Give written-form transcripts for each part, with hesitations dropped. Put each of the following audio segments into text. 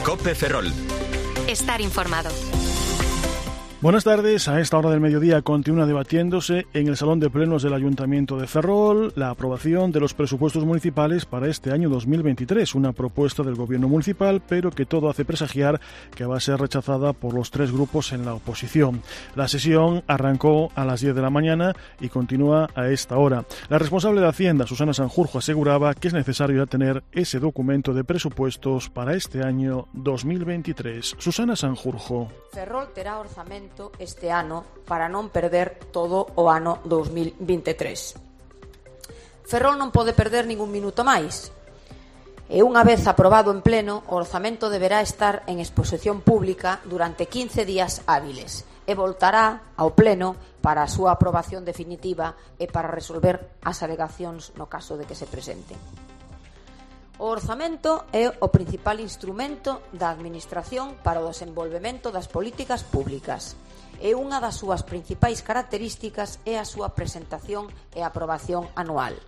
COPE Ferrol. Estar informado. Buenas tardes. A esta hora del mediodía continúa debatiéndose en el Salón de Plenos del Ayuntamiento de Ferrol la aprobación de los presupuestos municipales para este año 2023, una propuesta del Gobierno municipal, pero que todo hace presagiar que va a ser rechazada por los tres grupos en la oposición. La sesión arrancó a las 10 de la mañana y continúa a esta hora. La responsable de Hacienda, Susana Sanjurjo, aseguraba que es necesario ya tener ese documento de presupuestos para este año 2023. Susana Sanjurjo. Ferrol terá orzamento este ano para non perder todo o ano 2023. Ferrol non pode perder ningún minuto máis. E unha vez aprobado en pleno, o orzamento deberá estar en exposición pública durante 15 días hábiles e voltará ao pleno para a súa aprobación definitiva e para resolver as alegacións no caso de que se presenten. O orzamento é o principal instrumento da Administración para o desenvolvemento das políticas públicas e unha das súas principais características é a súa presentación e aprobación anual.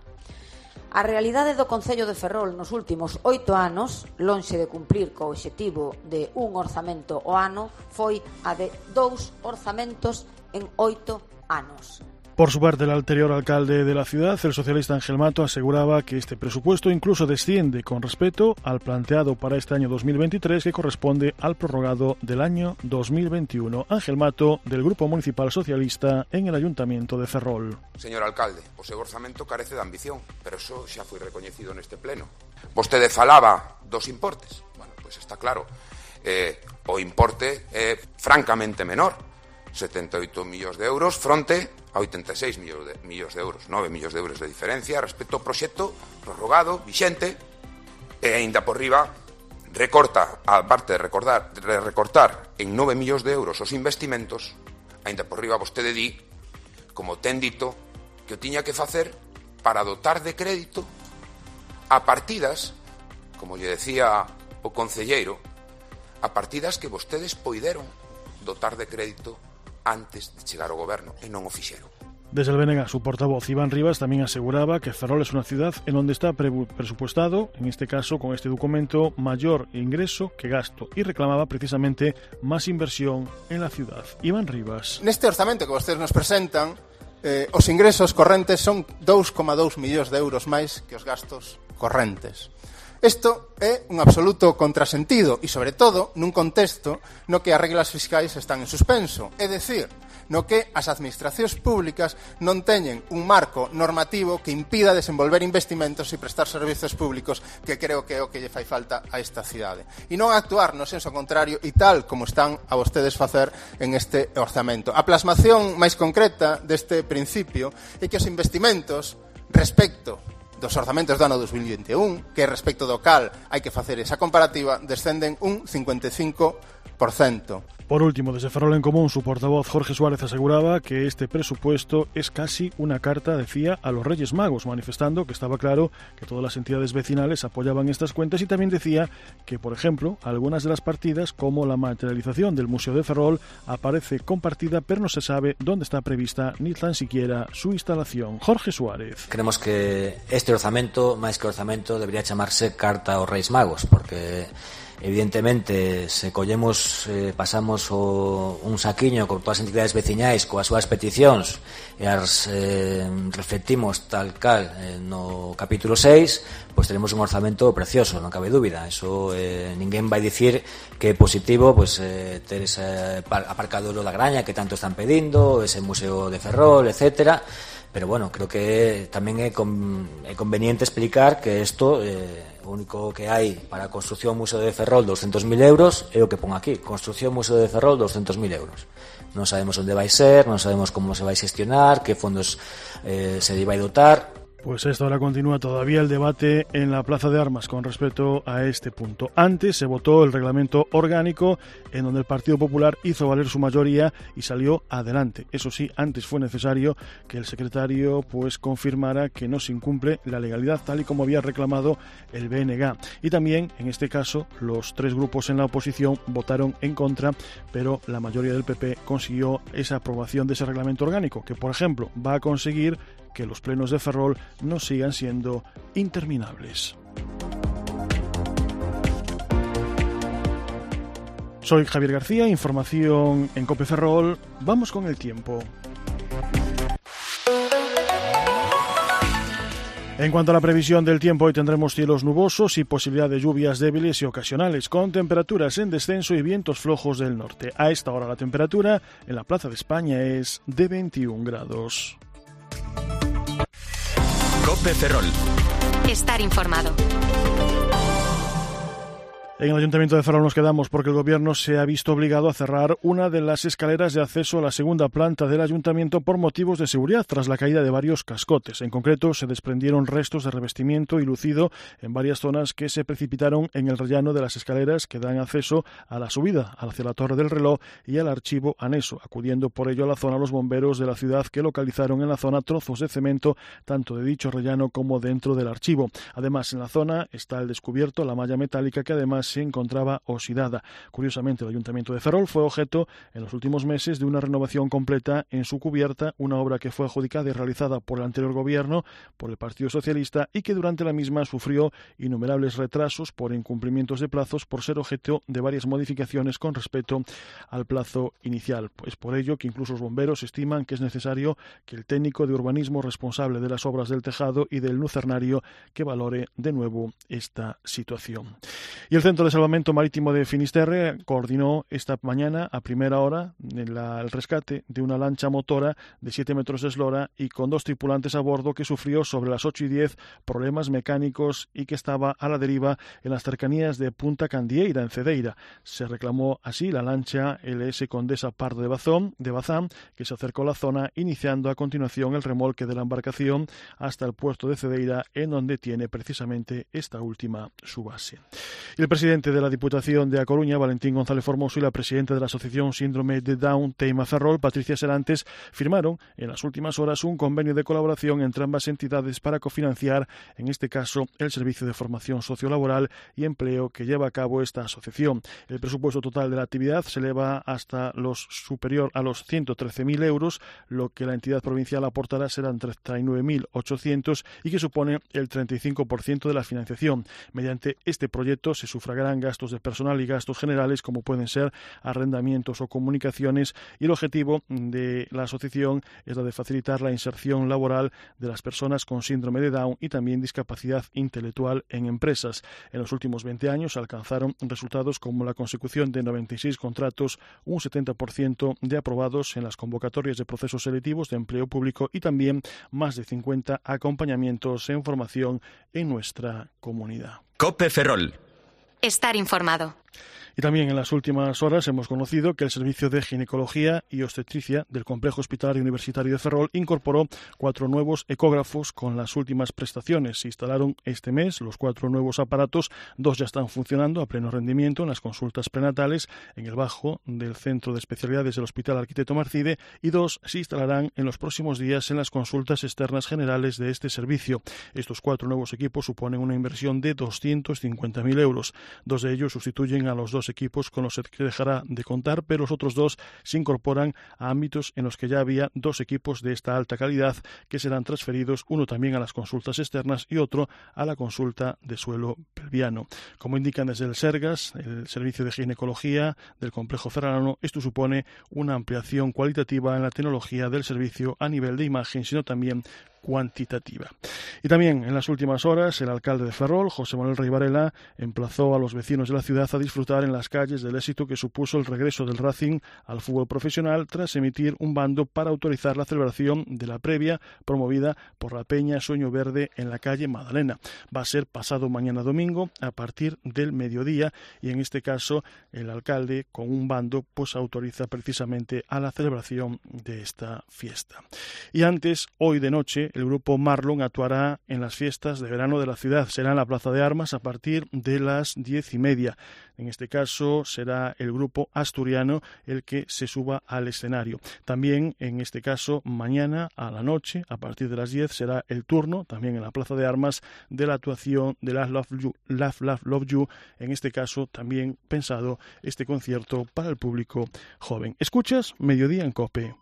A realidade do Concello de Ferrol nos últimos 8 anos, lonxe de cumplir co obxectivo de un orzamento ao ano, foi a de 2 orzamentos en 8 anos. Por su parte, el anterior alcalde de la ciudad, el socialista Ángel Mato, aseguraba que este presupuesto incluso desciende con respecto al planteado para este año 2023, que corresponde al prorrogado del año 2021. Ángel Mato, del Grupo Municipal Socialista en el Ayuntamiento de Ferrol. Señor alcalde, o seu orzamento carece de ambición, pero eso xa foi recoñecido neste pleno. Vostede falaba dos importes. Bueno, pois está claro. O importe é francamente menor, 78 millóns de euros fronte a 86 millóns de euros, 9 millóns de euros de diferencia respecto ao proxecto prorrogado, vixente, e aínda por riba recorta, a parte de recortar en 9 millóns de euros os investimentos, aínda por riba vostede di, como ten dito, que o tiña que facer para dotar de crédito a partidas, como lle decía o concelleiro, a partidas que vostedes poideron dotar de crédito antes de chegar ao goberno, e non o fixeron. Desde el BNG, su portavoz Iván Rivas también aseguraba que Ferrol es una ciudad en donde está presupuestado, en este caso con este documento, mayor ingreso que gasto, y reclamaba precisamente más inversión en la ciudad. Iván Rivas. Neste orzamento que vostedes nos presentan, os ingresos correntes son 2,2 millóns de euros máis que os gastos correntes. Isto é un absoluto contrasentido e, sobre todo, nun contexto no que as reglas fiscais están en suspenso. É dicir, no que as administracións públicas non teñen un marco normativo que impida desenvolver investimentos e prestar servizos públicos, que creo que é o que lle fai falta a esta cidade. E non actuar no senso contrario e tal como están a vostedes facer en este orzamento. A plasmación máis concreta deste principio é que os investimentos respecto dos orzamentos do ano 2021, que respecto do cal hai que facer esa comparativa, descenden un 55%. Por último, desde Ferrol en Común, su portavoz Jorge Suárez aseguraba que este presupuesto es casi una carta, decía, a los Reyes Magos, manifestando que estaba claro que todas las entidades vecinales apoyaban estas cuentas, y también decía que, por ejemplo, algunas de las partidas, como la materialización del Museo de Ferrol, aparece compartida, pero no se sabe dónde está prevista ni tan siquiera su instalación. Jorge Suárez. Creemos que este orzamento, máis que orzamento, debería chamarse Carta aos Reis Magos, porque evidentemente se collemos, pasamos un saquiño con todas as entidades veciñais coas súas peticións e as reflectimos tal cal no capítulo 6, pois tenemos un orzamento precioso, non cabe dúbida. Eso ninguén vai dicir que é positivo pois ter ese aparcadoiro da Graña que tanto están pedindo, ese museo de Ferrol, etcétera. Pero bueno, creo que tamén é conveniente explicar que isto o único que hai para a construción Museo de Ferrol 200.000 euros é o que pon aquí, construción Museo de Ferrol 200.000 euros. Non sabemos onde vai ser, non sabemos como se vai xestionar, que fondos se vai dotar. Pues esto ahora continúa todavía el debate en la Plaza de Armas con respecto a este punto. Antes se votó el reglamento orgánico en donde el Partido Popular hizo valer su mayoría y salió adelante. Eso sí, antes fue necesario que el secretario pues confirmara que no se incumple la legalidad tal y como había reclamado el BNG. Y también, en este caso, los tres grupos en la oposición votaron en contra, pero la mayoría del PP consiguió esa aprobación de ese reglamento orgánico, que por ejemplo va a conseguir que los plenos de Ferrol no sigan siendo interminables. Soy Javier García, información en COPE Ferrol. Vamos con el tiempo. En cuanto a la previsión del tiempo, hoy tendremos cielos nubosos y posibilidad de lluvias débiles y ocasionales, con temperaturas en descenso y vientos flojos del norte. A esta hora la temperatura en la Plaza de España es de 21 grados. COPE Ferrol. Estar informado. En el Ayuntamiento de Ferrol nos quedamos porque el Gobierno se ha visto obligado a cerrar una de las escaleras de acceso a la segunda planta del Ayuntamiento por motivos de seguridad tras la caída de varios cascotes. En concreto, se desprendieron restos de revestimiento y lucido en varias zonas que se precipitaron en el rellano de las escaleras que dan acceso a la subida hacia la Torre del Reloj y al archivo anexo, acudiendo por ello a la zona los bomberos de la ciudad que localizaron en la zona trozos de cemento tanto de dicho rellano como dentro del archivo. Además, en la zona está al descubierto la malla metálica que además se encontraba oxidada. Curiosamente, el Ayuntamiento de Ferrol fue objeto en los últimos meses de una renovación completa en su cubierta, una obra que fue adjudicada y realizada por el anterior gobierno, por el Partido Socialista, y que durante la misma sufrió innumerables retrasos por incumplimientos de plazos por ser objeto de varias modificaciones con respecto al plazo inicial. Es por ello que incluso los bomberos estiman que es necesario que el técnico de urbanismo responsable de las obras del tejado y del lucernario que valore de nuevo esta situación. Y el Centro de Salvamento Marítimo de Finisterre coordinó esta mañana a primera hora el rescate de una lancha motora de 7 metros de eslora y con 2 tripulantes a bordo que sufrió sobre las 8:10 problemas mecánicos y que estaba a la deriva en las cercanías de Punta Candieira, en Cedeira. Se reclamó así la lancha LS Condesa Pardo de Bazán, que se acercó a la zona, iniciando a continuación el remolque de la embarcación hasta el puerto de Cedeira, en donde tiene precisamente esta última su base. Y el presidente de la Diputación de A Coruña, Valentín González Formoso, y la presidenta de la Asociación Síndrome de Down, Teima Ferrol, Patricia Serantes, firmaron en las últimas horas un convenio de colaboración entre ambas entidades para cofinanciar, en este caso, el servicio de formación sociolaboral y empleo que lleva a cabo esta asociación. El presupuesto total de la actividad se eleva hasta superior a los 113.000 euros, lo que la entidad provincial aportará serán 39.800 y que supone el 35% de la financiación. Mediante este proyecto se sufragarán gastos de personal y gastos generales como pueden ser arrendamientos o comunicaciones, y el objetivo de la asociación es la de facilitar la inserción laboral de las personas con síndrome de Down y también discapacidad intelectual en empresas. En los últimos 20 años alcanzaron resultados como la consecución de 96 contratos, un 70% de aprobados en las convocatorias de procesos selectivos de empleo público y también más de 50 acompañamientos en formación en nuestra comunidad. COPE Ferrol. Estar informado. Y también en las últimas horas hemos conocido que el Servicio de Ginecología y Obstetricia del Complejo Hospitalario Universitario de Ferrol incorporó 4 nuevos ecógrafos con las últimas prestaciones. Se instalaron este mes los 4 nuevos aparatos, 2 ya están funcionando a pleno rendimiento en las consultas prenatales en el bajo del Centro de Especialidades del Hospital Arquitecto Marcide, y 2 se instalarán en los próximos días en las consultas externas generales de este servicio. Estos 4 nuevos equipos suponen una inversión de 250.000 euros. 2 de ellos sustituyen a los 2 equipos con los que dejará de contar, pero los otros 2 se incorporan a ámbitos en los que ya había 2 equipos de esta alta calidad que serán transferidos, uno también a las consultas externas y otro a la consulta de suelo pelviano. Como indican desde el SERGAS, el Servicio de Ginecología del Complejo Ferrolano, esto supone una ampliación cualitativa en la tecnología del servicio a nivel de imagen, sino también cuantitativa. Y también en las últimas horas el alcalde de Ferrol, José Manuel Rey Varela, emplazó a los vecinos de la ciudad a disfrutar en las calles del éxito que supuso el regreso del Racing al fútbol profesional tras emitir un bando para autorizar la celebración de la previa promovida por la Peña Sueño Verde en la calle Madalena. Va a ser pasado mañana domingo a partir del mediodía, y en este caso el alcalde con un bando pues autoriza precisamente a la celebración de esta fiesta. Y antes, hoy de noche, el grupo Marlon actuará en las fiestas de verano de la ciudad. Será en la Plaza de Armas a partir de las 10:30. En este caso será el grupo asturiano el que se suba al escenario. También en este caso mañana a la noche, a partir de las 10, será el turno, también en la Plaza de Armas, de la actuación de Love You. En este caso también pensado este concierto para el público joven. Escuchas Mediodía en COPE.